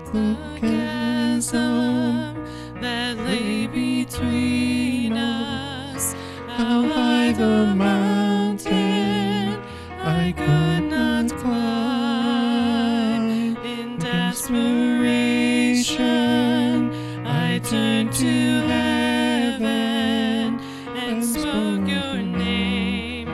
the chasm that lay between us. How high the mountain I could not climb. In desperation, I turned to heaven and spoke your name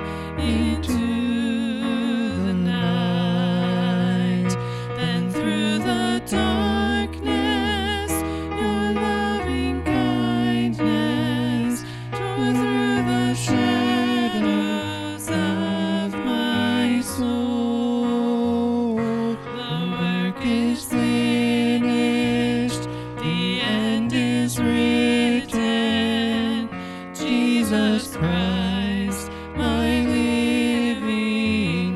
into the night. Then through the darkness, your loving kindness tore through the shadows of my soul. The work is finished, the end is written. Jesus Christ, my living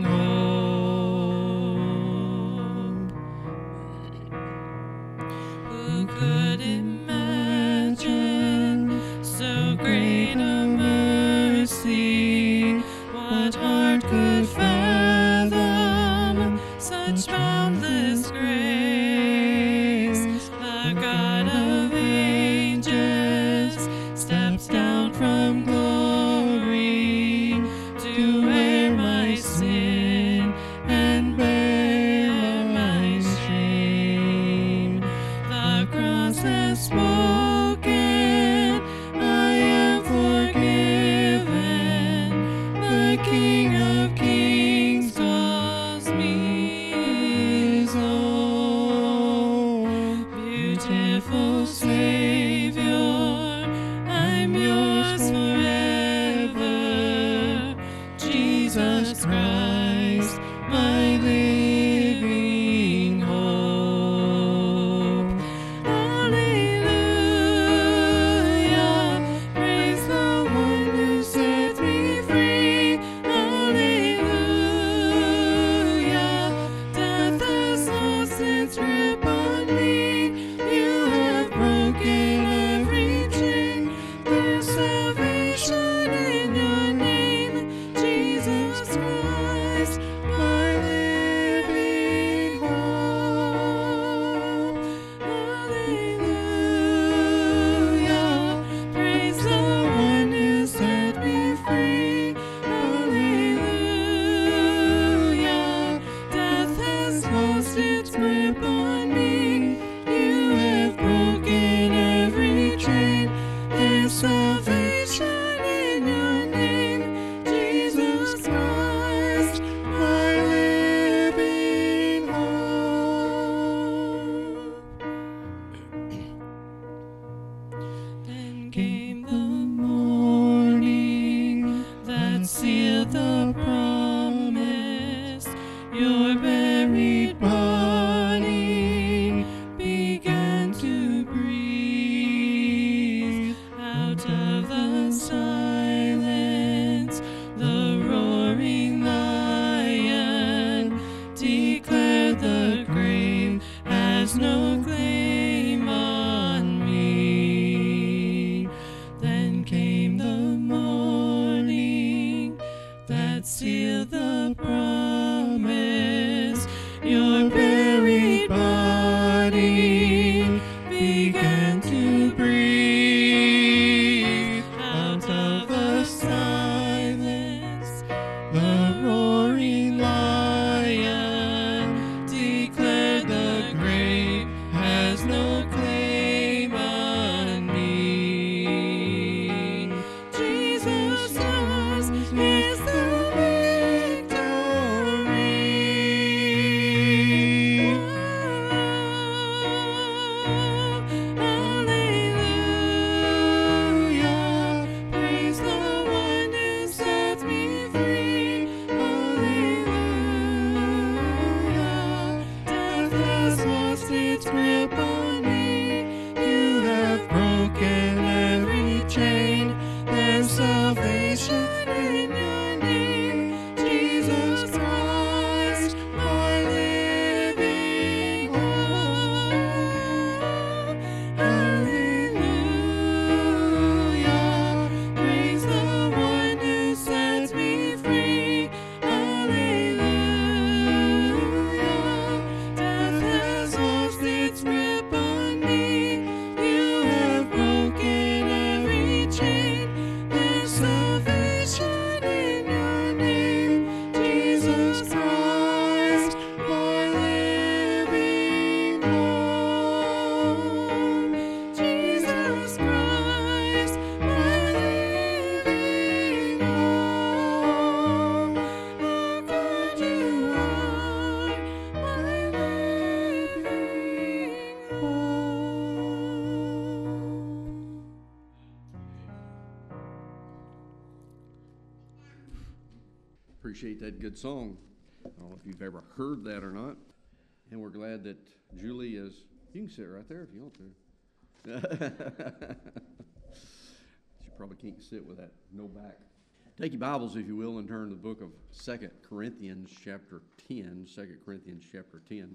hope. Who could imagine so great a mercy? What heart could fathom such boundless grace? The God of ages steps down from glory to wear my sin and bear my shame. The cross has spoken, I am forgiven. The King of Kings calls me his own. Beautiful Savior, I'm yours forever. Jesus Christ, my living hope. Hallelujah. Appreciate that good song. I don't know if you've ever heard that or not. And we're glad that Julie is, you can sit right there if you want to. She probably can't sit with that no back. Take your Bibles, if you will, and turn to the book of 2 Corinthians chapter 10. 2 Corinthians chapter 10.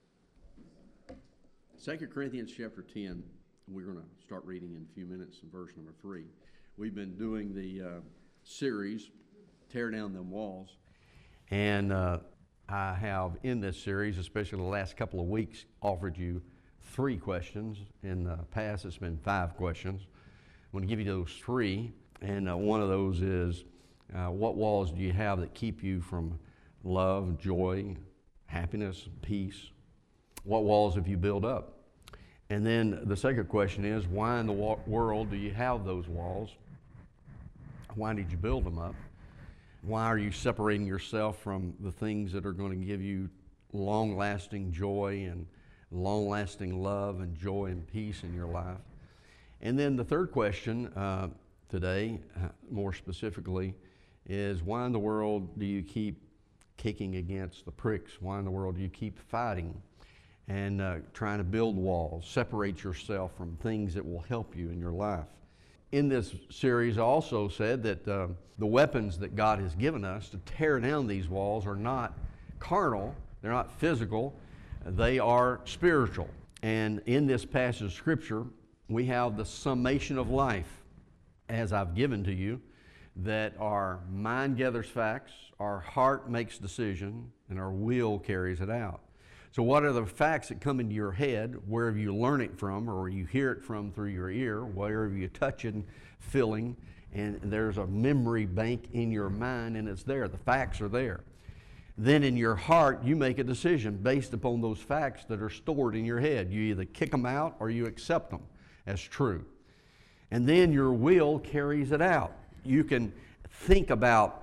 2 Corinthians chapter 10, we're going to start reading in a few minutes in verse number 3. We've been doing the series, Tear Down Them Walls. And I have, in this series, especially the last couple of weeks, offered you 3 questions. In the past, it's been 5 questions. I'm going to give you those 3. And one of those is, what walls do you have that keep you from love, joy, happiness, peace? What walls have you built up? And then the second question is, why in the world do you have those walls? Why did you build them up? Why are you separating yourself from the things that are going to give you long-lasting joy and long-lasting love and joy and peace in your life? And then the third question today, more specifically, is why in the world do you keep kicking against the pricks? Why in the world do you keep fighting and trying to build walls, separate yourself from things that will help you in your life? In this series, I also said that the weapons that God has given us to tear down these walls are not carnal, they're not physical, they are spiritual. And in this passage of Scripture, we have the summation of life, as I've given to you, that our mind gathers facts, our heart makes decision, and our will carries it out. So what are the facts that come into your head, wherever you learn it from, or you hear it from through your ear, wherever you touch it and feeling, and there's a memory bank in your mind, and it's there. The facts are there. Then in your heart, you make a decision based upon those facts that are stored in your head. You either kick them out or you accept them as true. And then your will carries it out. You can think about,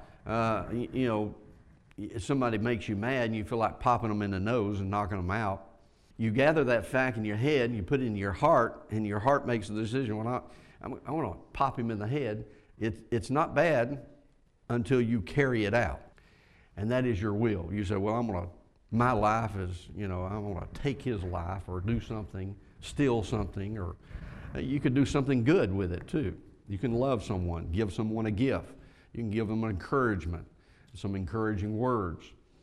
if somebody makes you mad and you feel like popping them in the nose and knocking them out. You gather that fact in your head and you put it in your heart, and your heart makes the decision, well, I want to pop him in the head. It's not bad until you carry it out. And that is your will. You say, well, my life is, I'm going to take his life or do something, steal something, or you could do something good with it too. You can love someone, give someone a gift. You can give them encouragement, some encouraging words.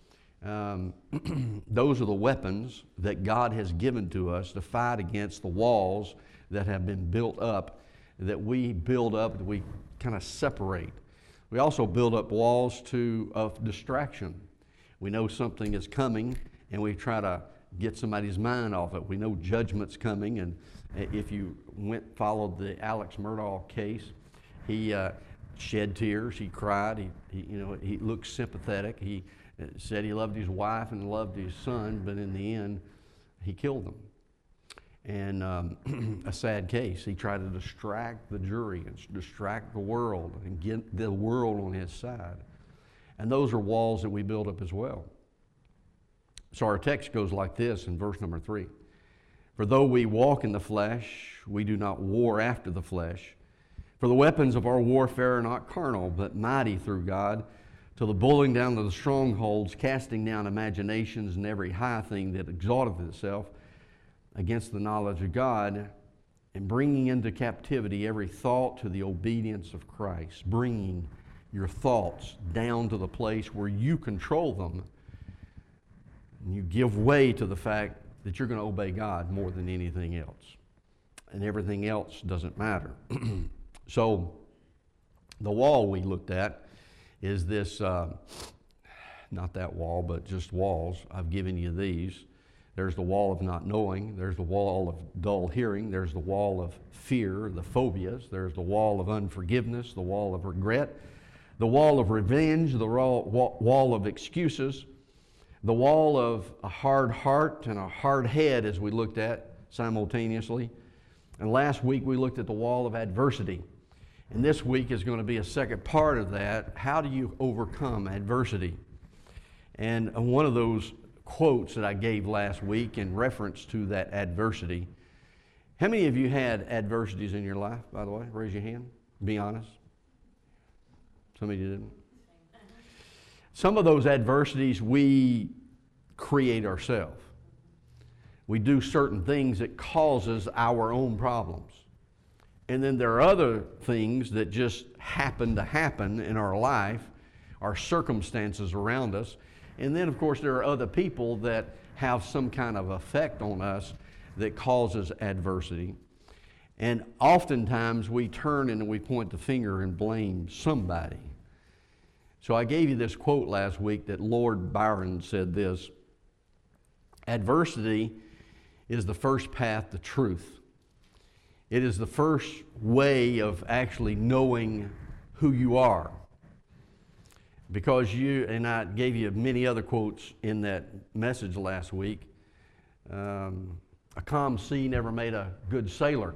Those are the weapons that God has given to us to fight against the walls that have been built up, that we build up, that we kind of separate. We also build up walls of distraction. We know something is coming, and we try to get somebody's mind off it. We know judgment's coming, and if you followed the Alex Murdaugh case, he shed tears, he cried, he looked sympathetic. He said he loved his wife and loved his son, but in the end, he killed them. And a sad case. He tried to distract the jury and distract the world and get the world on his side. And those are walls that we build up as well. So our text goes like this in verse number 3. For though we walk in the flesh, we do not war after the flesh. For the weapons of our warfare are not carnal, but mighty through God, to the pulling down of the strongholds, casting down imaginations and every high thing that exalteth itself against the knowledge of God, and bringing into captivity every thought to the obedience of Christ, bringing your thoughts down to the place where you control them, and you give way to the fact that you're going to obey God more than anything else. And everything else doesn't matter. So the wall we looked at is this, not that wall, but just walls. I've given you these. There's the wall of not knowing. There's the wall of dull hearing. There's the wall of fear, the phobias. There's the wall of unforgiveness, the wall of regret, the wall of revenge, the wall of excuses, the wall of a hard heart and a hard head, as we looked at simultaneously. And last week we looked at the wall of adversity. And this week is going to be a second part of that. How do you overcome adversity? And one of those quotes that I gave last week in reference to that adversity. How many of you had adversities in your life, by the way? Raise your hand. Be honest. Some of you Some of those adversities we create ourselves. We do certain things that causes our own problems. And then there are other things that just happen to happen in our life, our circumstances around us. And then, of course, there are other people that have some kind of effect on us that causes adversity. And oftentimes we turn and we point the finger and blame somebody. So I gave you this quote last week that Lord Byron said this: adversity is the first path to truth. It is the first way of actually knowing who you are. Because and I gave you many other quotes in that message last week. A calm sea never made a good sailor.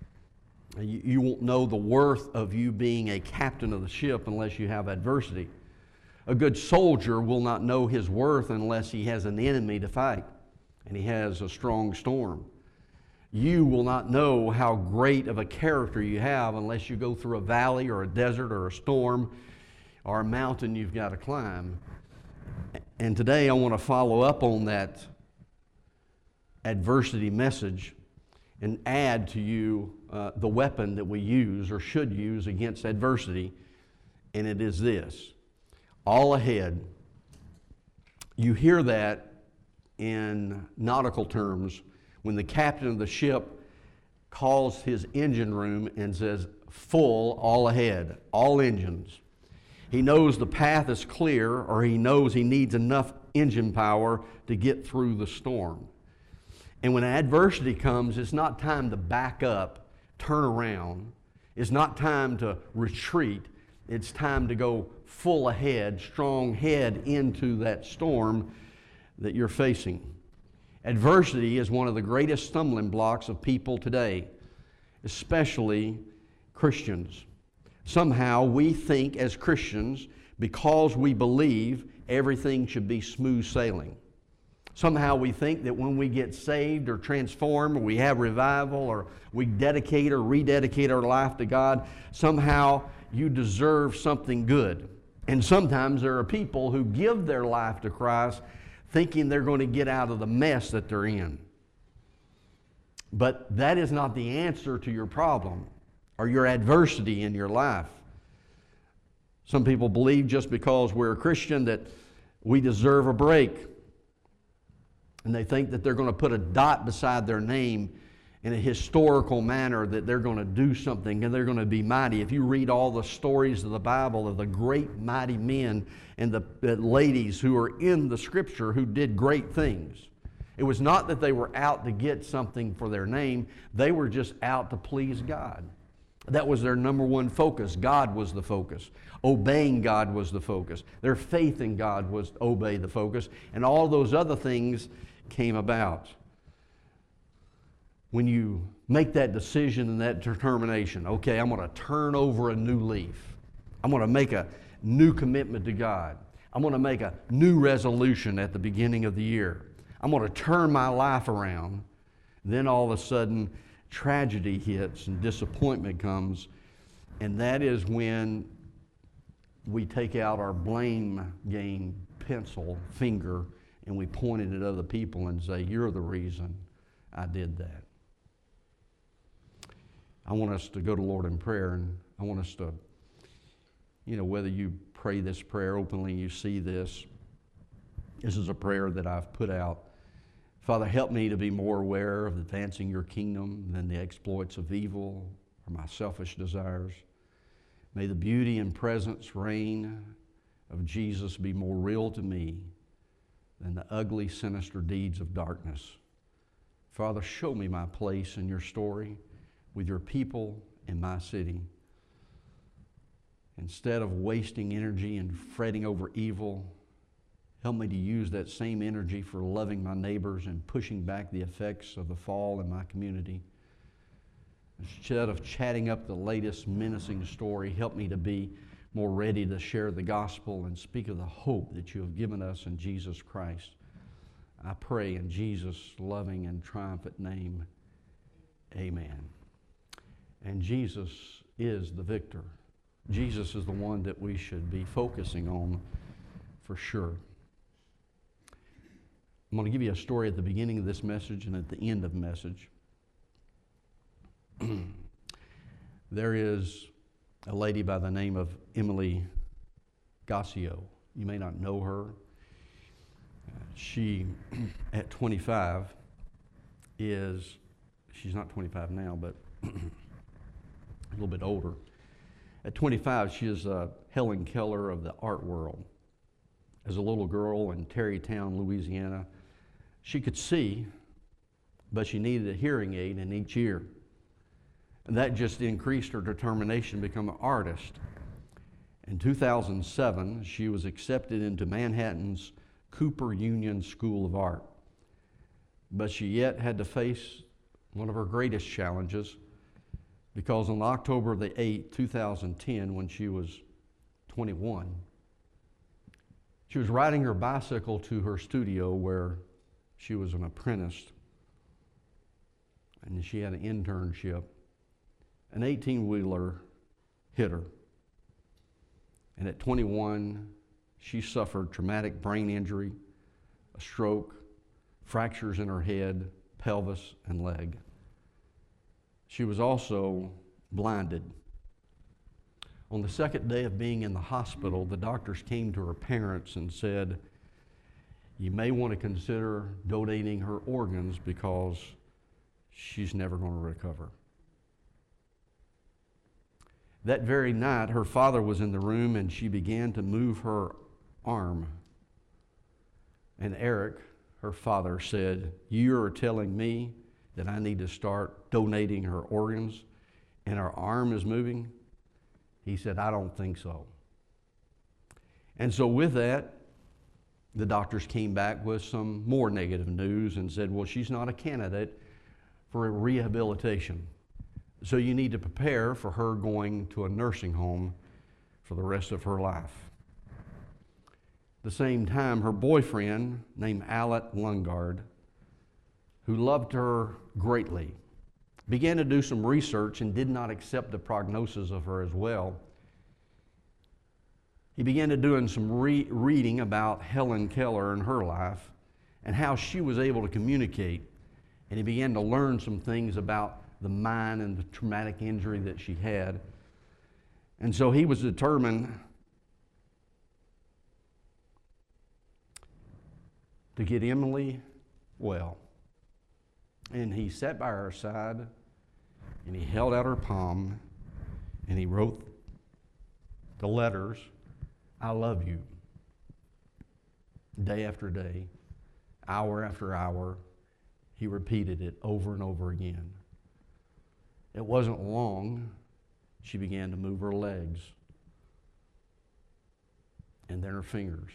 You won't know the worth of you being a captain of the ship unless you have adversity. A good soldier will not know his worth unless he has an enemy to fight and he has a strong storm. You will not know how great of a character you have unless you go through a valley or a desert or a storm or a mountain you've got to climb. And today I want to follow up on that adversity message and add to you the weapon that we use or should use against adversity, and it is this: all ahead. You hear that in nautical terms when the captain of the ship calls his engine room and says, full, all ahead, all engines. He knows the path is clear, or he knows he needs enough engine power to get through the storm. And when adversity comes, it's not time to back up, turn around. It's not time to retreat. It's time to go full ahead, strong head into that storm that you're facing. Adversity is one of the greatest stumbling blocks of people today, especially Christians. Somehow we think as Christians, because we believe, everything should be smooth sailing. Somehow we think that when we get saved or transformed, or we have revival, or we dedicate or rededicate our life to God, somehow you deserve something good. And sometimes there are people who give their life to Christ thinking they're going to get out of the mess that they're in. But that is not the answer to your problem or your adversity in your life. Some people believe just because we're a Christian that we deserve a break. And they think that they're going to put a dot beside their name in a historical manner, that they're going to do something and they're going to be mighty. If you read all the stories of the Bible of the great mighty men and the ladies who are in the Scripture who did great things, it was not that they were out to get something for their name. They were just out to please God. That was their number one focus. God was the focus. Obeying God was the focus. Their faith in God was to obey the focus. And all those other things came about. When you make that decision and that determination, okay, I'm going to turn over a new leaf. I'm going to make a new commitment to God. I'm going to make a new resolution at the beginning of the year. I'm going to turn my life around. Then all of a sudden, tragedy hits and disappointment comes, and that is when we take out our blame game pencil finger and we point it at other people and say, you're the reason I did that. I want us to go to Lord in prayer, and I want us to, whether you pray this prayer openly, you see this is a prayer that I've put out. Father, help me to be more aware of advancing your kingdom than the exploits of evil or my selfish desires. May the beauty and presence, reign of Jesus be more real to me than the ugly, sinister deeds of darkness. Father, show me my place in your story with your people in my city. Instead of wasting energy and fretting over evil, help me to use that same energy for loving my neighbors and pushing back the effects of the fall in my community. Instead of chatting up the latest menacing story, help me to be more ready to share the gospel and speak of the hope that you have given us in Jesus Christ. I pray in Jesus' loving and triumphant name, amen. And Jesus is the victor. Jesus is the one that we should be focusing on for sure. I'm going to give you a story at the beginning of this message and at the end of the message. There is a lady by the name of Emily Gossio. You may not know her. She, at 25, she's not 25 now, but a little bit older. At 25, she is Helen Keller of the art world. As a little girl in Terrytown, Louisiana, she could see, but she needed a hearing aid in each ear. And that just increased her determination to become an artist. In 2007, she was accepted into Manhattan's Cooper Union School of Art. But she yet had to face one of her greatest challenges, because on October the 8th, 2010, when she was 21, she was riding her bicycle to her studio where she was an apprentice, and she had an internship. An 18-wheeler hit her. And at 21, she suffered traumatic brain injury, a stroke, fractures in her head, pelvis, and leg. She was also blinded. On the second day of being in the hospital, the doctors came to her parents and said, "You may want to consider donating her organs because she's never going to recover." That very night, her father was in the room and she began to move her arm. And Eric, her father, said, "You are telling me that I need to start donating her organs and her arm is moving?" He said, "I don't think so." And so with that, the doctors came back with some more negative news and said, "Well, she's not a candidate for rehabilitation. So you need to prepare for her going to a nursing home for the rest of her life." At the same time, her boyfriend, named Alec Lungard, who loved her greatly, began to do some research and did not accept the prognosis of her as well. He began to do some reading about Helen Keller and her life and how she was able to communicate. And he began to learn some things about the mind and the traumatic injury that she had. And so he was determined to get Emily well. And he sat by her side and he held out her palm and he wrote the letters, "I love you," day after day, hour after hour. He repeated it over and over again. It wasn't long, she began to move her legs and then her fingers.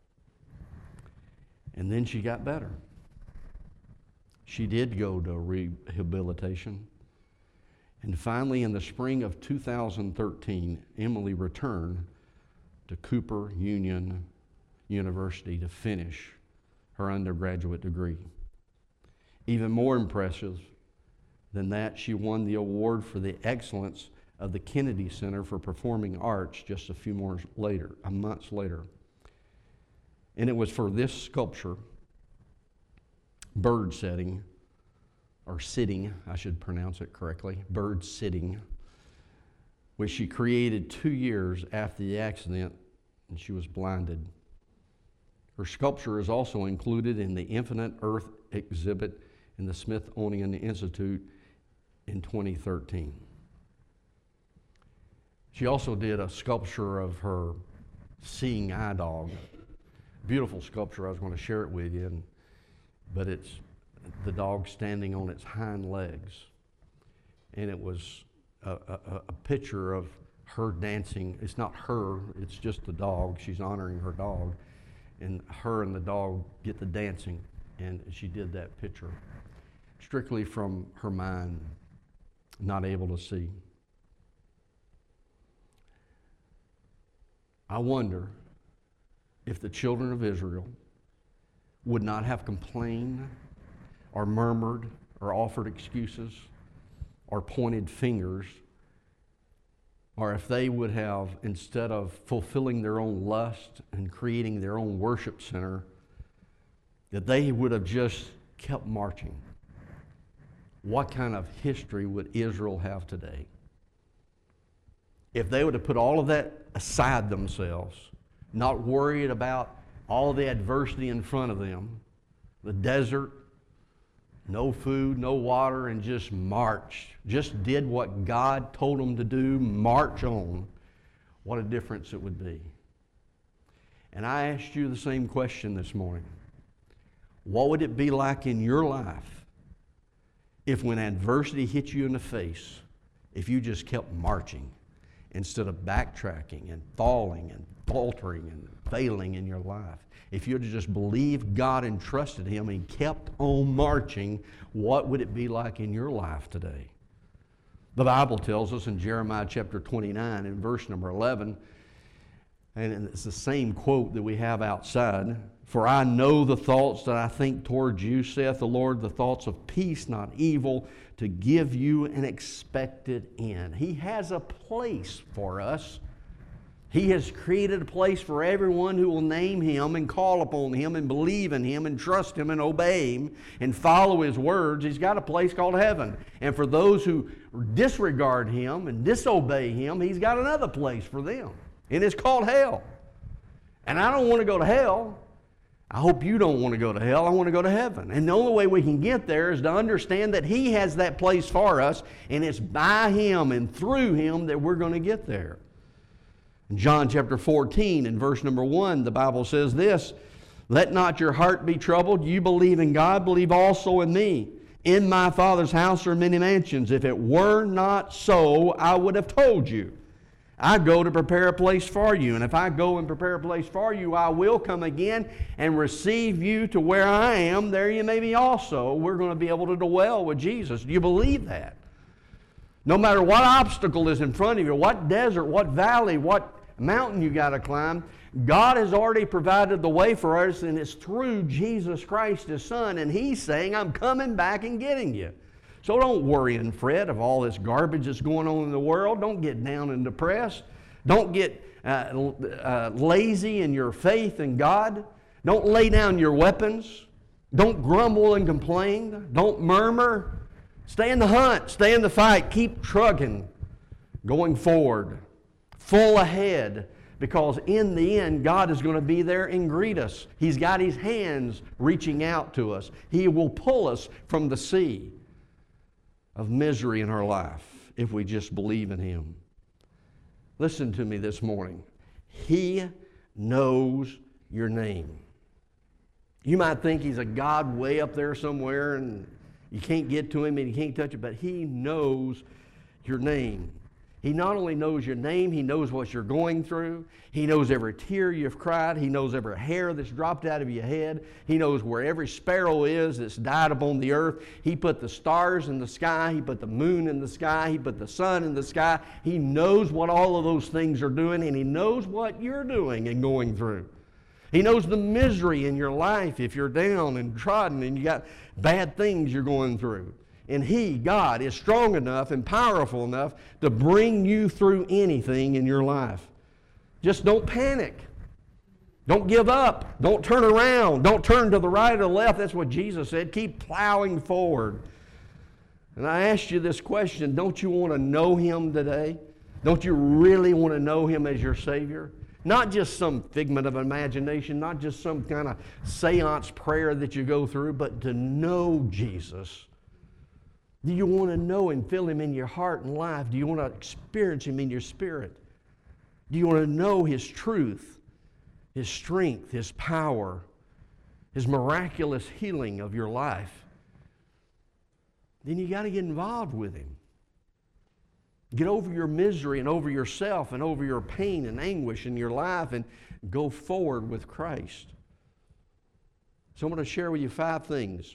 And then she got better. She did go to rehabilitation. And finally, in the spring of 2013, Emily returned to Cooper Union University to finish her undergraduate degree. Even more impressive than that, she won the award for the excellence of the Kennedy Center for Performing Arts just a few months later. And it was for this sculpture, Bird Sitting, or Sitting, I should pronounce it correctly, Bird Sitting, which she created 2 years after the accident and she was blinded. Her sculpture is also included in the Infinite Earth exhibit in the Smithsonian Institute in 2013. She also did a sculpture of her seeing eye dog. Beautiful sculpture. I was going to share it with you, but it's the dog standing on its hind legs. And it was a picture of her dancing. It's not her, it's just the dog. She's honoring her dog. And her and the dog get the dancing. And she did that picture strictly from her mind, not able to see. I wonder if the children of Israel would not have complained or murmured or offered excuses or pointed fingers or if they would have, instead of fulfilling their own lust and creating their own worship center, that they would have just kept marching, what kind of history would Israel have today? If they would have put all of that aside themselves, not worried about all the adversity in front of them, the desert, no food, no water, and just marched, just did what God told them to do, march on, what a difference it would be. And I asked you the same question this morning. What would it be like in your life if when adversity hit you in the face, if you just kept marching instead of backtracking and falling and faltering and failing in your life? If you had just believed God and trusted Him and kept on marching, what would it be like in your life today? The Bible tells us in Jeremiah chapter 29 and verse number 11, and it's the same quote that we have outside, "For I know the thoughts that I think towards you, saith the Lord, the thoughts of peace, not evil, to give you an expected end." He has a place for us. He has created a place for everyone who will name Him and call upon Him and believe in Him and trust Him and obey Him and follow His words. He's got a place called heaven. And for those who disregard Him and disobey Him, He's got another place for them. And it's called hell. And I don't want to go to hell. I hope you don't want to go to hell. I want to go to heaven. And the only way we can get there is to understand that He has that place for us, and it's by Him and through Him that we're going to get there. In John chapter 14 and verse number 1, the Bible says this, "Let not your heart be troubled. You believe in God, believe also in me. In my Father's house are many mansions. If it were not so, I would have told you. I go to prepare a place for you. And if I go and prepare a place for you, I will come again and receive you to where I am. There you may be also." We're going to be able to dwell with Jesus. Do you believe that? No matter what obstacle is in front of you, what desert, what valley, what mountain you got to climb, God has already provided the way for us, and it's through Jesus Christ, His Son. And He's saying, "I'm coming back and getting you." So don't worry and fret of all this garbage that's going on in the world. Don't get down and depressed. Don't get lazy in your faith in God. Don't lay down your weapons. Don't grumble and complain. Don't murmur. Stay in the hunt. Stay in the fight. Keep trucking, going forward, full ahead, because in the end, God is going to be there and greet us. He's got His hands reaching out to us. He will pull us from the sea of misery in our life if we just believe in Him. Listen to me this morning. He knows your name. You might think He's a God way up there somewhere and you can't get to Him and you can't touch it, but He knows your name. He not only knows your name, He knows what you're going through. He knows every tear you've cried. He knows every hair that's dropped out of your head. He knows where every sparrow is that's died upon the earth. He put the stars in the sky. He put the moon in the sky. He put the sun in the sky. He knows what all of those things are doing, and He knows what you're doing and going through. He knows the misery in your life if you're down and trodden and you got bad things you're going through. And He, God, is strong enough and powerful enough to bring you through anything in your life. Just don't panic. Don't give up. Don't turn around. Don't turn to the right or the left. That's what Jesus said. Keep plowing forward. And I asked you this question, don't you want to know Him today? Don't you really want to know Him as your Savior? Not just some figment of imagination, not just some kind of seance prayer that you go through, but to know Jesus. Do you want to know and feel Him in your heart and life? Do you want to experience Him in your spirit? Do you want to know His truth, His strength, His power, His miraculous healing of your life? Then you got to get involved with Him. Get over your misery and over yourself and over your pain and anguish in your life and go forward with Christ. So I'm going to share with you 5 things.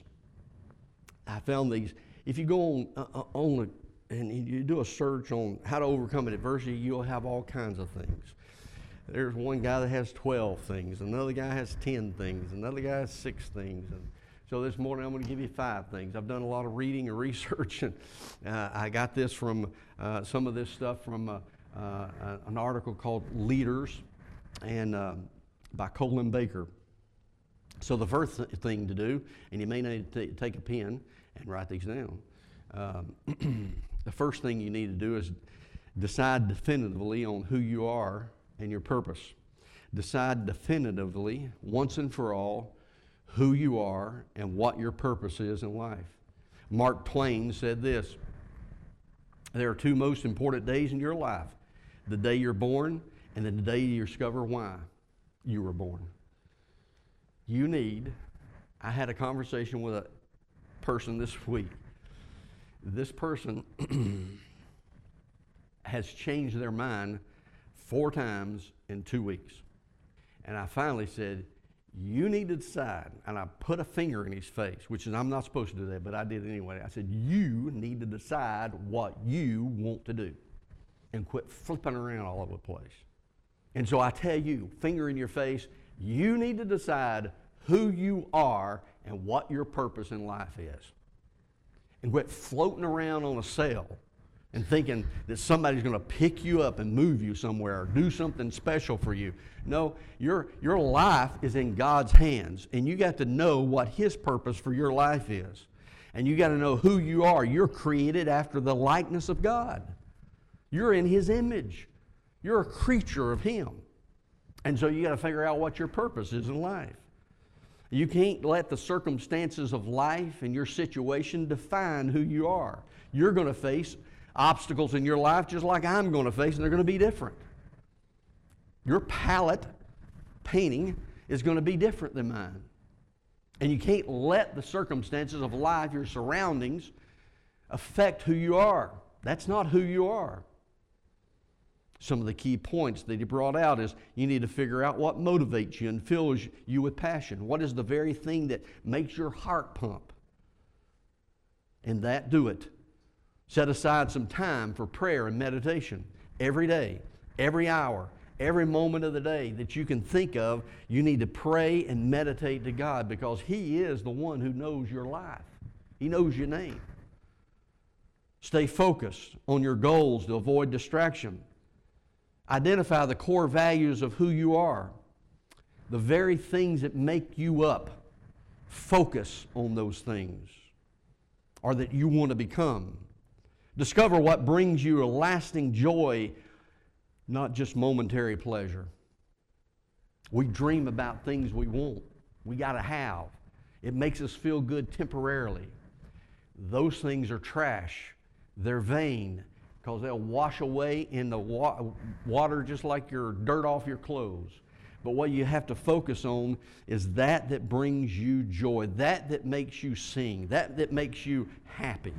I found these. If you go on and you do a search on how to overcome adversity, you'll have all kinds of things. There's one guy that has 12 things. Another guy has 10 things. Another guy has 6 things. And so this morning I'm going to give you 5 things. I've done a lot of reading and research, and I got this from some of this stuff from an article called Leaders and by Colin Baker. So the first thing to do, and you may need to take a pen and write these down. The first thing you need to do is decide definitively on who you are and your purpose. Decide definitively, once and for all, who you are and what your purpose is in life. Mark Twain said this: there are two most important days in your life: the day you're born and then the day you discover why you were born. I had a conversation with a person this week. This person has changed their mind 4 times in 2 weeks. And I finally said, you need to decide. And I put a finger in his face, which is, I'm not supposed to do that, but I did anyway. I said, you need to decide what you want to do and quit flipping around all over the place. And so I tell you, finger in your face, you need to decide who you are and what your purpose in life is. And quit floating around on a sail and thinking that somebody's going to pick you up and move you somewhere or do something special for you. No, your life is in God's hands, and you got to know what His purpose for your life is. And you got to know who you are. You're created after the likeness of God. You're in His image. You're a creature of Him. And so you got to figure out what your purpose is in life. You can't let the circumstances of life and your situation define who you are. You're going to face obstacles in your life just like I'm going to face, and they're going to be different. Your palette painting is going to be different than mine. And you can't let the circumstances of life, your surroundings, affect who you are. That's not who you are. Some of the key points that he brought out is you need to figure out what motivates you and fills you with passion. What is the very thing that makes your heart pump? And that, do it. Set aside some time for prayer and meditation every day, every hour, every moment of the day that you can think of. You need to pray and meditate to God because He is the one who knows your life. He knows your name. Stay focused on your goals to avoid distraction. Identify the core values of who you are, the very things that make you up. Focus on those things, or that you want to become. Discover what brings you a lasting joy, not just momentary pleasure. We dream about things we want, we got to have. It makes us feel good temporarily. Those things are trash. They're vain, because they'll wash away in the water just like your dirt off your clothes. But what you have to focus on is that brings you joy, that makes you sing, that makes you happy.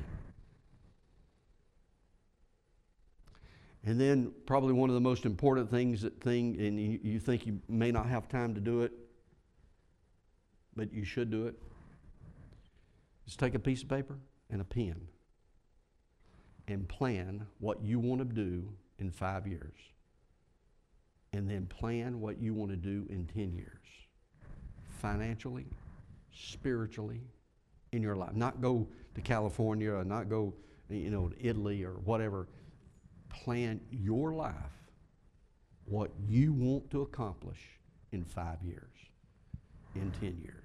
And then probably one of the most important things, and you think you may not have time to do it, but you should do it, is take a piece of paper and a pen and plan what you want to do in 5 years. And then plan what you want to do in 10 years. Financially, spiritually, in your life. Not go to California or not go, to Italy or whatever. Plan your life, what you want to accomplish in 5 years, in 10 years.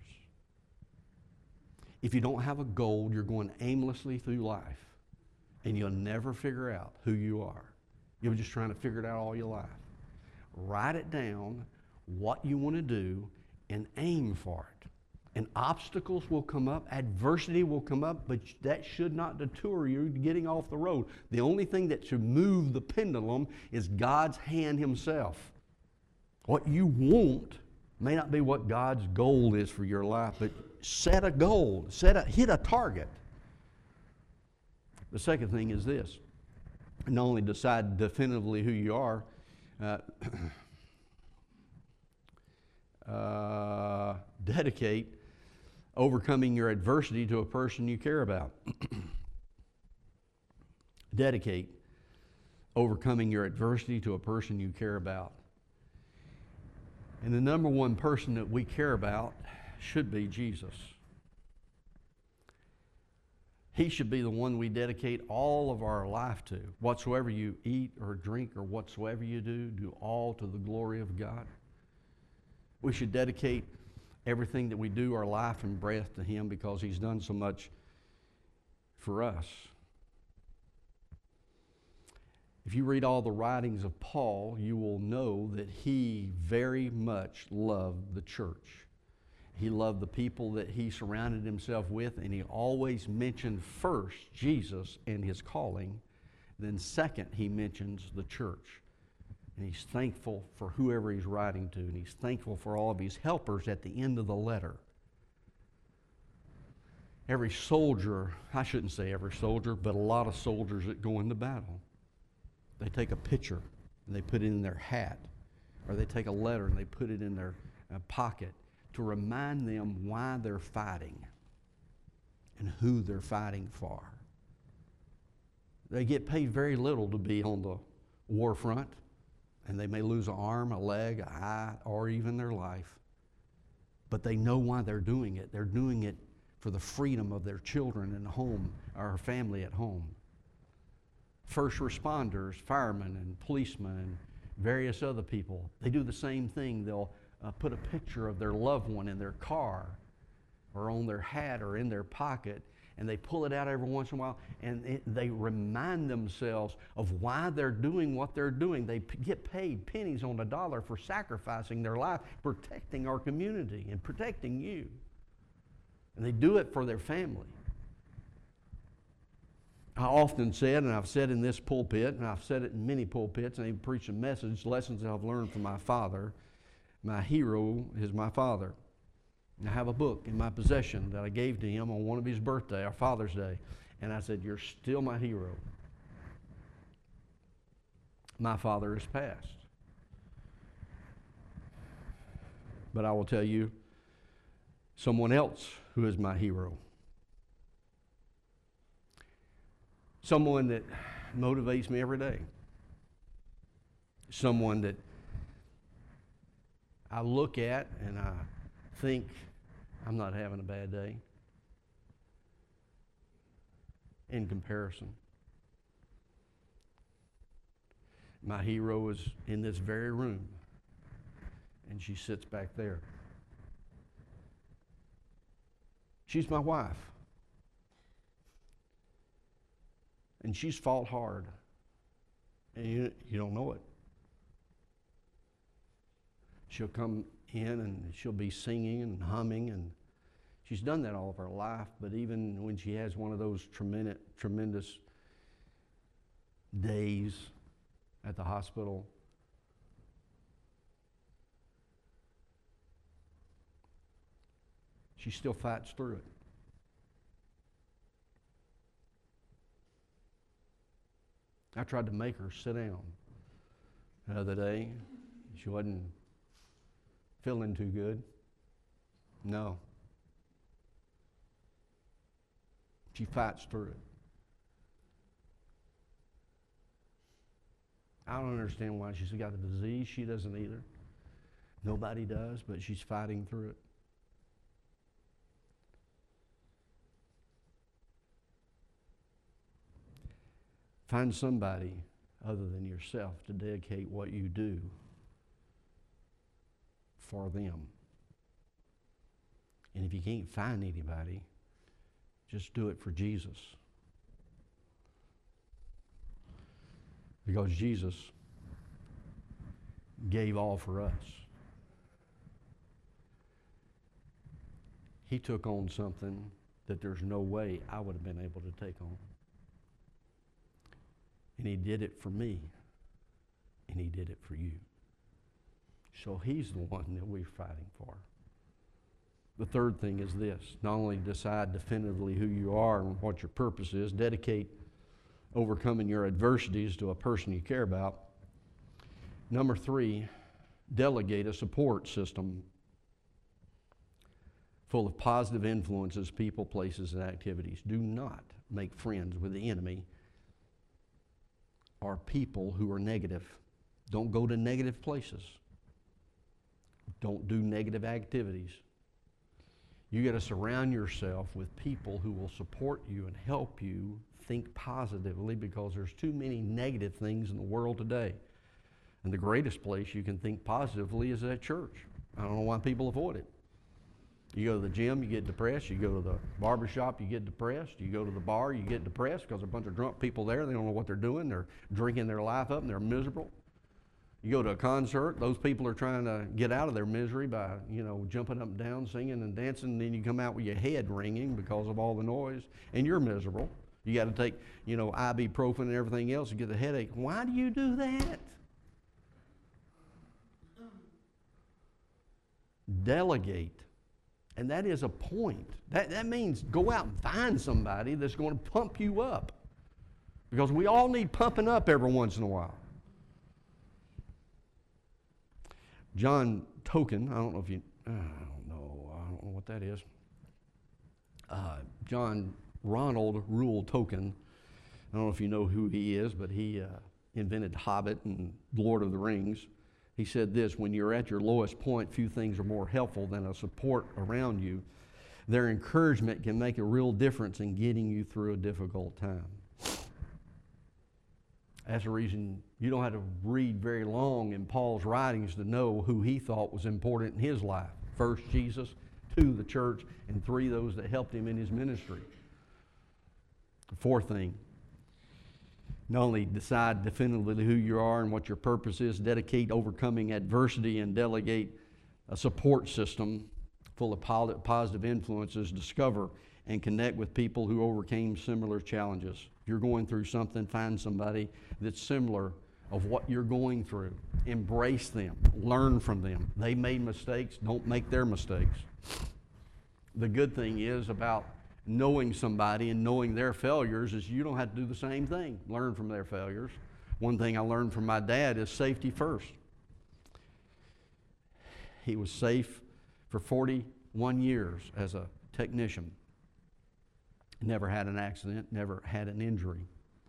If you don't have a goal, you're going aimlessly through life. And you'll never figure out who you are. You're just trying to figure it out all your life. Write it down, what you want to do, and aim for it. And obstacles will come up, adversity will come up, but that should not deter you getting off the road. The only thing that should move the pendulum is God's hand Himself. What you want may not be what God's goal is for your life, but set a goal, hit a target. The second thing is this: not only decide definitively who you are, dedicate overcoming your adversity to a person you care about. Dedicate overcoming your adversity to a person you care about. And the number one person that we care about should be Jesus. He should be the one we dedicate all of our life to. Whatsoever you eat or drink or whatsoever you do, do all to the glory of God. We should dedicate everything that we do, our life and breath, to Him because He's done so much for us. If you read all the writings of Paul, you will know that he very much loved the church. He loved the people that he surrounded himself with, and he always mentioned first Jesus and his calling. Then second, he mentions the church. And he's thankful for whoever he's writing to, and he's thankful for all of his helpers at the end of the letter. Every soldier, I shouldn't say every soldier, but a lot of soldiers that go into battle, they take a picture and they put it in their hat, or they take a letter and they put it in their pocket to remind them why they're fighting and who they're fighting for. They get paid very little to be on the war front, and they may lose an arm, a leg, an eye, or even their life. But they know why they're doing it. They're doing it for the freedom of their children and home, or family at home. First responders, firemen and policemen and various other people, they do the same thing. They'll put a picture of their loved one in their car or on their hat or in their pocket, and they pull it out every once in a while, and they remind themselves of why they're doing what they're doing. They get paid pennies on the dollar for sacrificing their life, protecting our community and protecting you. And they do it for their family. I often said, and I've said in this pulpit, and I've said it in many pulpits, and I even preached a message, lessons that I've learned from my father. My hero is my father. And I have a book in my possession that I gave to him on one of his birthday, our Father's Day. And I said, "You're still my hero." My father is passed. But I will tell you someone else who is my hero. Someone that motivates me every day. Someone that I look at and I think, I'm not having a bad day in comparison. My hero is in this very room, and she sits back there. She's my wife. And she's fought hard. And you don't know it. She'll come in and she'll be singing and humming, and she's done that all of her life, but even when she has one of those tremendous days at the hospital, she still fights through it. I tried to make her sit down the other day. She wasn't feeling too good. No. She fights through it. I don't understand why she's got the disease. She doesn't either. Nobody does, but she's fighting through it. Find somebody other than yourself to dedicate what you do for them. And if you can't find anybody, just do it for Jesus. Because Jesus gave all for us. He took on something that there's no way I would have been able to take on. And He did it for me, and He did it for you. So He's the one that we're fighting for. The third thing is this: not only decide definitively who you are and what your purpose is, dedicate overcoming your adversities to a person you care about. Number 3, delegate a support system full of positive influences, people, places, and activities. Do not make friends with the enemy or people who are negative. Don't go to negative places. Don't do negative activities. You got to surround yourself with people who will support you and help you think positively, because there's too many negative things in the world today. And the greatest place you can think positively is at church. I don't know why people avoid it. You go to the gym, you get depressed. You go to the barbershop, you get depressed. You go to the bar, you get depressed because there's a bunch of drunk people there. They don't know what they're doing. They're drinking their life up and they're miserable. You go to a concert, those people are trying to get out of their misery by, jumping up and down, singing and dancing, and then you come out with your head ringing because of all the noise, and you're miserable. You got to take, ibuprofen and everything else to get the headache. Why do you do that? Delegate. And that is a point. That means go out and find somebody that's going to pump you up. Because we all need pumping up every once in a while. John Tolkien, I don't know what that is. John Ronald Reuel Tolkien, I don't know if you know who he is, but he invented Hobbit and Lord of the Rings. He said this: when you're at your lowest point, few things are more helpful than a support around you. Their encouragement can make a real difference in getting you through a difficult time. That's the reason you don't have to read very long in Paul's writings to know who he thought was important in his life. First, Jesus; two, the church; and three, those that helped him in his ministry. The fourth thing, not only decide definitively who you are and what your purpose is, dedicate overcoming adversity and delegate a support system full of positive influences. Discover and connect with people who overcame similar challenges. If you're going through something, find somebody that's similar of what you're going through. Embrace them. Learn from them. They made mistakes. Don't make their mistakes. The good thing is about knowing somebody and knowing their failures is you don't have to do the same thing. Learn from their failures. One thing I learned from my dad is safety first. He was safe for 41 years as a technician. Never had an accident, never had an injury.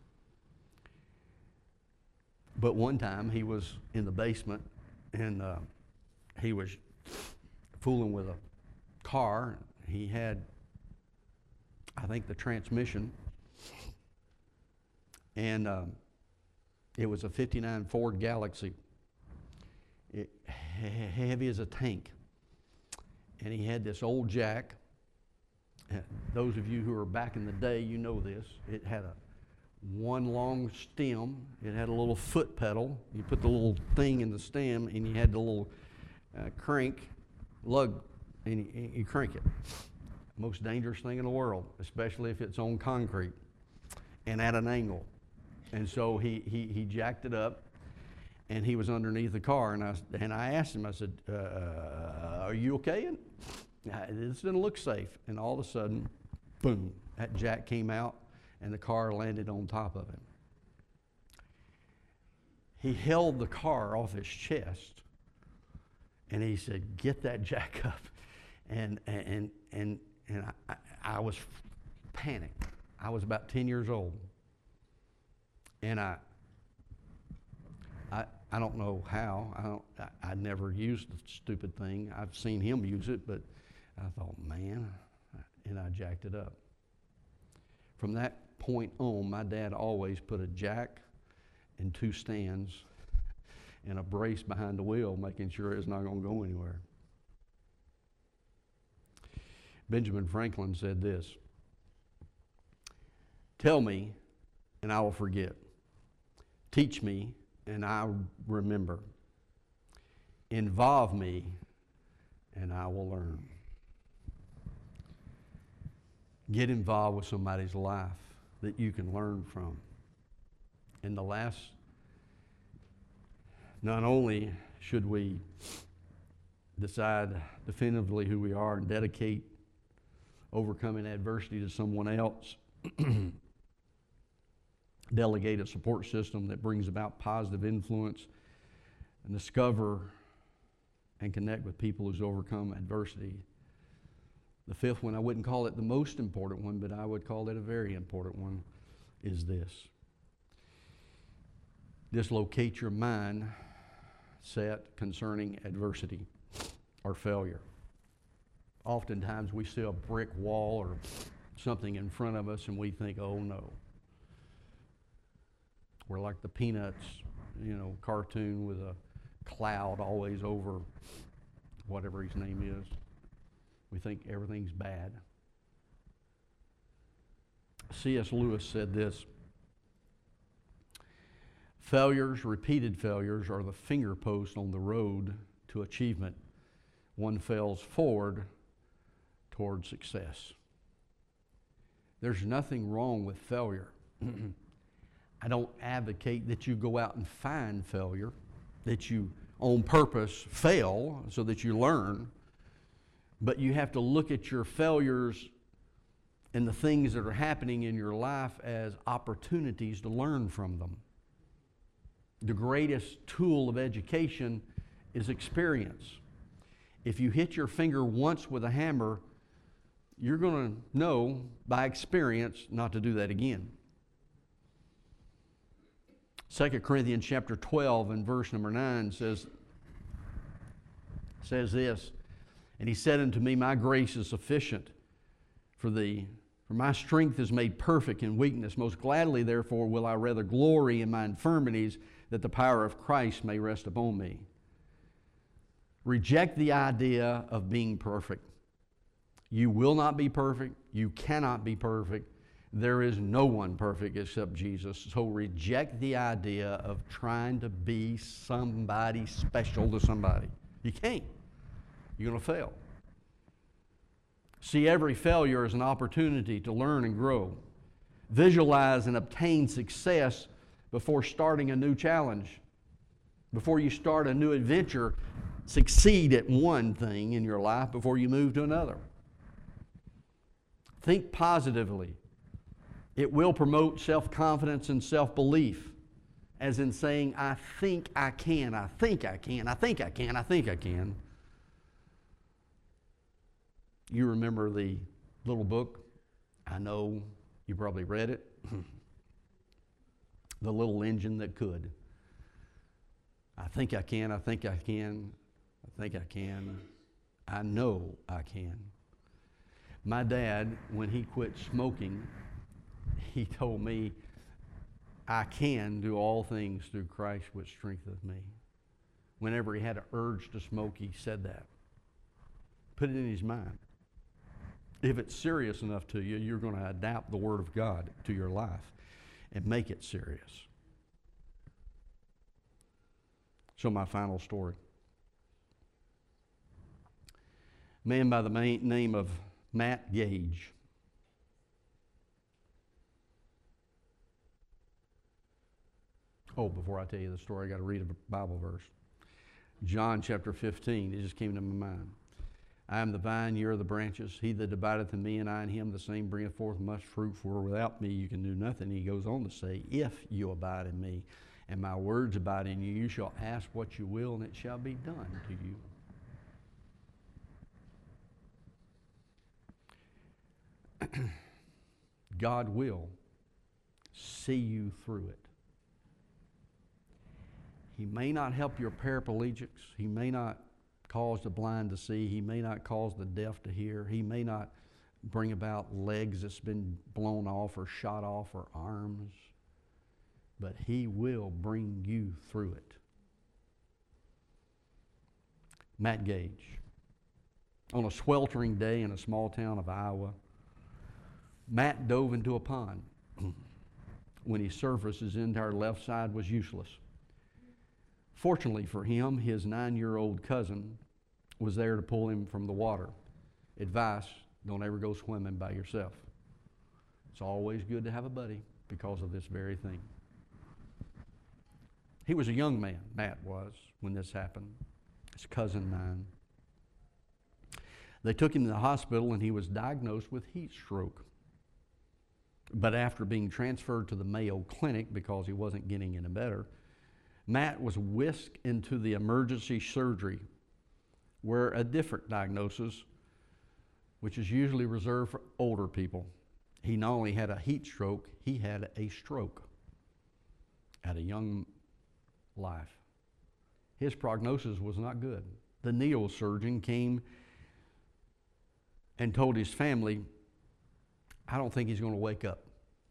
But one time he was in the basement and he was fooling with a car. He had, I think, the transmission, and it was a '59 Ford Galaxy, heavy as a tank, and he had this old jack. Those of you who are back in the day, you know this. It had one long stem. It had a little foot pedal. You put the little thing in the stem, and you had the little crank, lug, and you crank it. Most dangerous thing in the world, especially if it's on concrete and at an angle. And so he jacked it up, and he was underneath the car. And I asked him, I said, "Are you okay? This didn't look safe." And all of a sudden, boom! That jack came out, and the car landed on top of him. He held the car off his chest, and he said, "Get that jack up." And I was panicked. I was about 10 years old. And I don't know how. I never used the stupid thing. I've seen him use it, but I thought, man, and I jacked it up. From that point on, my dad always put a jack and two stands and a brace behind the wheel, making sure it's not going to go anywhere. Benjamin Franklin said this: "Tell me, and I will forget. Teach me, and I'll remember. Involve me, and I will learn." Get involved with somebody's life that you can learn from. And the last, not only should we decide definitively who we are and dedicate overcoming adversity to someone else, delegate a support system that brings about positive influence, and discover and connect with people who's overcome adversity. The fifth one, I wouldn't call it the most important one, but I would call it a very important one, is this. Dislocate your mindset concerning adversity or failure. Oftentimes we see a brick wall or something in front of us and we think, oh no. We're like the Peanuts, cartoon with a cloud always over whatever his name is. We think everything's bad. C.S. Lewis said this: failures, repeated failures, are the finger post on the road to achievement. One fails forward toward success. There's nothing wrong with failure. I don't advocate that you go out and find failure, that you on purpose fail so that you learn, but you have to look at your failures and the things that are happening in your life as opportunities to learn from them. The greatest tool of education is experience. If you hit your finger once with a hammer, you're going to know by experience not to do that again. 2 Corinthians chapter 12 and verse number 9 says this, and he said unto me, my grace is sufficient for thee, for my strength is made perfect in weakness. Most gladly, therefore, will I rather glory in my infirmities, that the power of Christ may rest upon me. Reject the idea of being perfect. You will not be perfect. You cannot be perfect. There is no one perfect except Jesus. So reject the idea of trying to be somebody special to somebody. You can't. You're going to fail. See every failure as an opportunity to learn and grow. Visualize and obtain success before starting a new challenge. Before you start a new adventure, succeed at one thing in your life before you move to another. Think positively. It will promote self-confidence and self-belief, as in saying, I think I can, I think I can, I think I can, I think I can. You remember the little book? I know you probably read it. The Little Engine That Could. I think I can, I think I can, I think I can. I know I can. My dad, when he quit smoking, he told me, I can do all things through Christ which strengtheneth me. Whenever he had an urge to smoke, he said that. Put it in his mind. If it's serious enough to you, you're going to adapt the Word of God to your life and make it serious. So my final story. A man by the name of Matt Gage. Oh, before I tell you the story, I got to read a Bible verse. John chapter 15, it just came to my mind. I am the vine, ye are the branches. He that abideth in me, and I in him, the same bringeth forth much fruit, for without me you can do nothing. He goes on to say, if you abide in me, and my words abide in you, you shall ask what you will, and it shall be done to you. God will see you through it. He may not help your paraplegics. He may not cause the blind to see. He may not cause the deaf to hear. He may not bring about legs that's been blown off or shot off or arms. But He will bring you through it. Matt Gage. On a sweltering day in a small town of Iowa, Matt dove into a pond. When he surfaced, his entire left side was useless. Fortunately for him, his 9-year-old cousin was there to pull him from the water. Advice, don't ever go swimming by yourself. It's always good to have a buddy because of this very thing. He was a young man, Matt was, when this happened. His cousin 9. They took him to the hospital and he was diagnosed with heat stroke. But after being transferred to the Mayo Clinic because he wasn't getting any better, Matt was whisked into the emergency surgery where a different diagnosis, which is usually reserved for older people. He not only had a heat stroke, he had a stroke at a young life. His prognosis was not good. The neosurgeon came and told his family, I don't think he's going to wake up.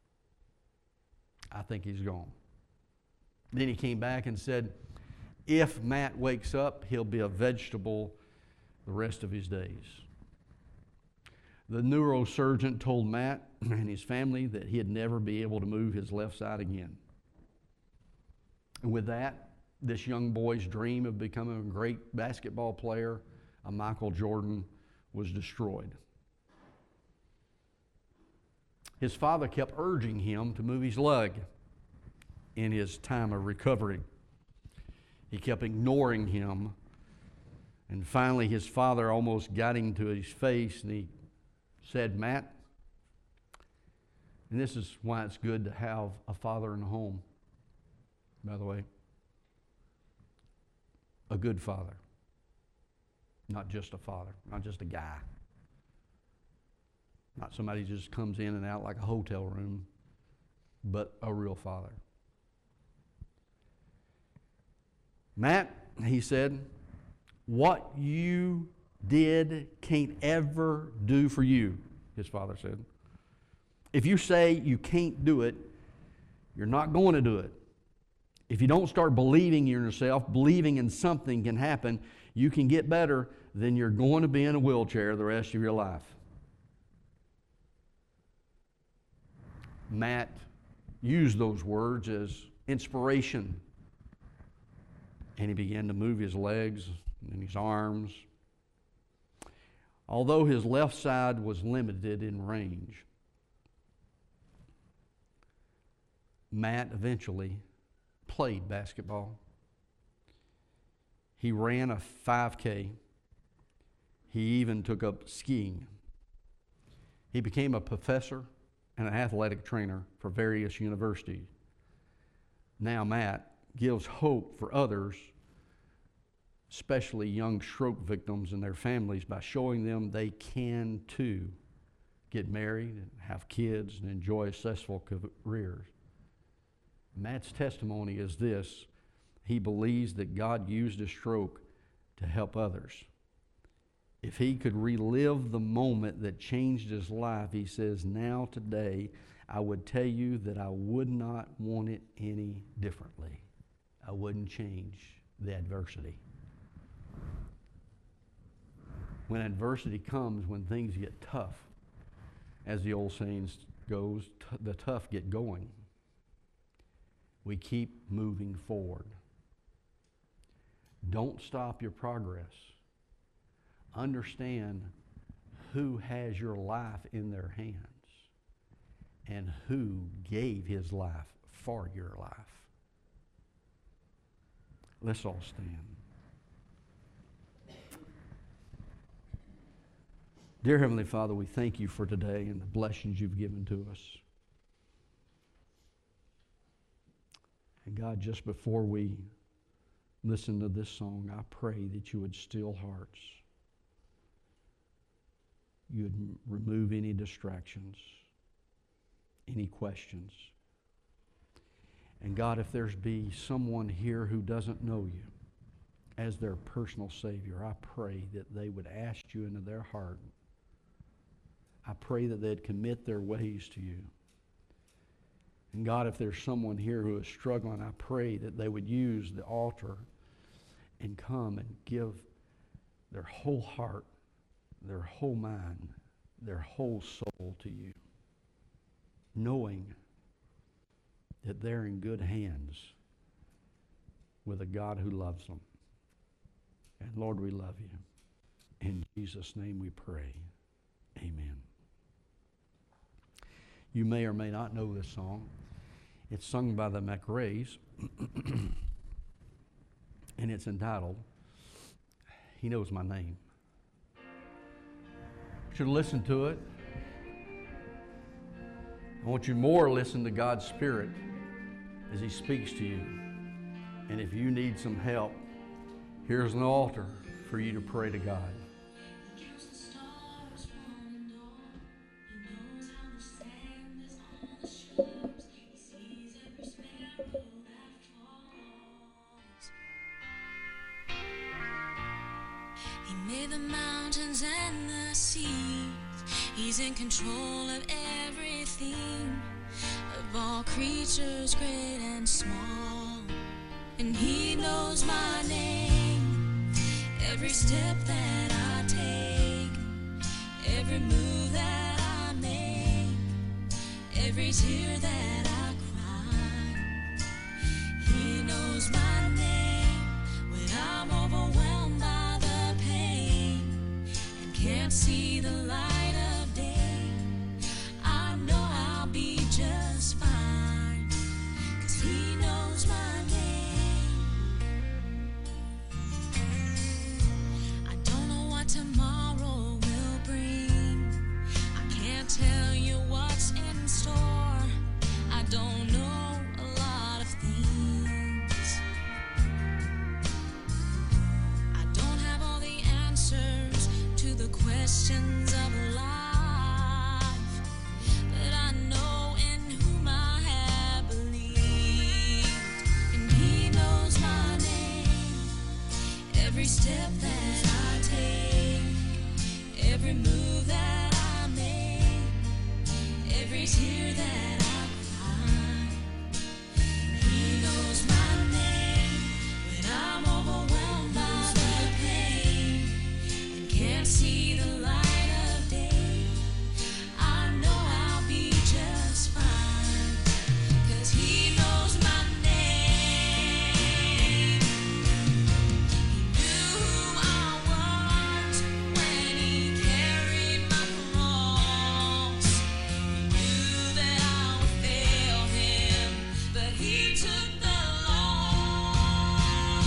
I think he's gone. Then he came back and said, if Matt wakes up, he'll be a vegetable the rest of his days. The neurosurgeon told Matt and his family that he'd never be able to move his left side again. And with that, this young boy's dream of becoming a great basketball player, a Michael Jordan, was destroyed. His father kept urging him to move his leg in his time of recovery. He kept ignoring him, and finally his father almost got him to his face, and he said, Matt, and this is why it's good to have a father in the home, by the way, a good father, not just a father, not just a guy, not somebody who just comes in and out like a hotel room, but a real father. Matt, he said, what you did can't ever do for you, his father said. If you say you can't do it, you're not going to do it. If you don't start believing in yourself, believing in something can happen, you can get better, then you're going to be in a wheelchair the rest of your life. Matt used those words as inspiration, and he began to move his legs and his arms. Although his left side was limited in range, Matt eventually played basketball. He ran a 5K. He even took up skiing. He became a professor and an athletic trainer for various universities. Now Matt gives hope for others, especially young stroke victims and their families, by showing them they can too get married and have kids and enjoy successful careers. Matt's testimony is this: he believes that God used a stroke to help others. If he could relive the moment that changed his life, he says, now today, I would tell you that I would not want it any differently. I wouldn't change the adversity. When adversity comes, when things get tough, as the old saying goes, the tough get going. We keep moving forward. Don't stop your progress. Understand who has your life in their hands and who gave his life for your life. Let's all stand. Dear Heavenly Father, we thank you for today and the blessings you've given to us. And God, just before we listen to this song, I pray that you would still hearts. You would remove any distractions, any questions. And God, if there's be someone here who doesn't know you as their personal Savior, I pray that they would ask you into their heart. I pray that they'd commit their ways to you. And God, if there's someone here who is struggling, I pray that they would use the altar and come and give their whole heart, their whole mind, their whole soul to you, knowing that they're in good hands with a God who loves them. And Lord, we love you. In Jesus' name we pray. Amen. You may or may not know this song. It's sung by the McRaes, and it's entitled, He Knows My Name. You should listen to it. I want you more listen to God's Spirit as He speaks to you. And if you need some help, here's an altar for you to pray to God. He made the mountains and the sea. He's in control of everything, of all creatures great and small. And He knows my name, every step that I take, every move that I make, every tear that I cry. He knows my name when I'm overwhelmed by the pain and can't see the light of day. I know I'll be just fine, 'cause He knows my name. I don't know what tomorrow will bring. I can't tell you what's in store. I don't know a lot of things. I don't have all the answers to the questions of life, but I know in whom I have believed. And He knows my name, every step that I take, every move that I make, every tear that I cry. He knows my name when I'm overwhelmed by the pain and can't see the light of day. I know I'll be just fine, 'cause He knows my name. He knew who I was when He carried my cross. He knew that I would fail Him, but He took the loss.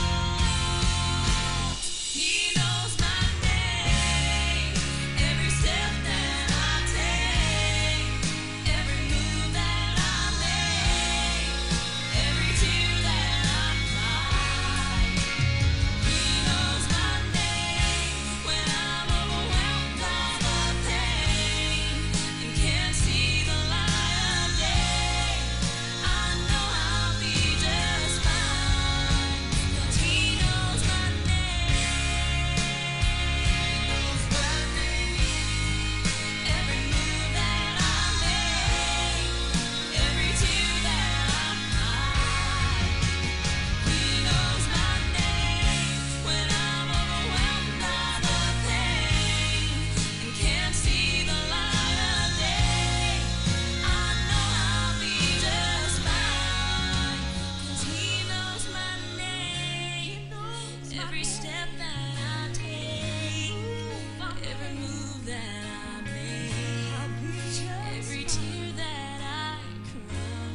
He knows my name, every step that I take, every move that I make, every tear that I cry. He knows my name when I'm overwhelmed by the pain and can't see the light of day. I know I'll be just fine, 'cause He knows my name. Knows my name, every move that I make, every tear that I cry. He knows my name when I'm overwhelmed by the pain and can't see the light of day. I know I'll be just fine, 'cause He knows my name. Every step that I take, every move that I make, every tear that I cry.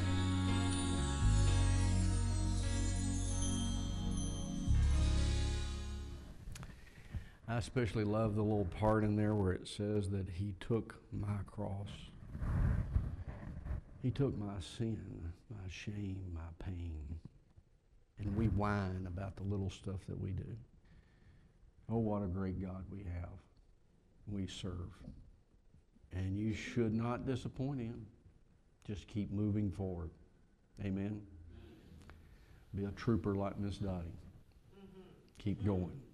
I especially love the little part in there where it says that He took my cross. He took my sin, my shame, my pain. And we whine about the little stuff that we do. Oh, what a great God we have. We serve. And you should not disappoint Him. Just keep moving forward. Amen. Be a trooper like Miss Dottie. Keep going.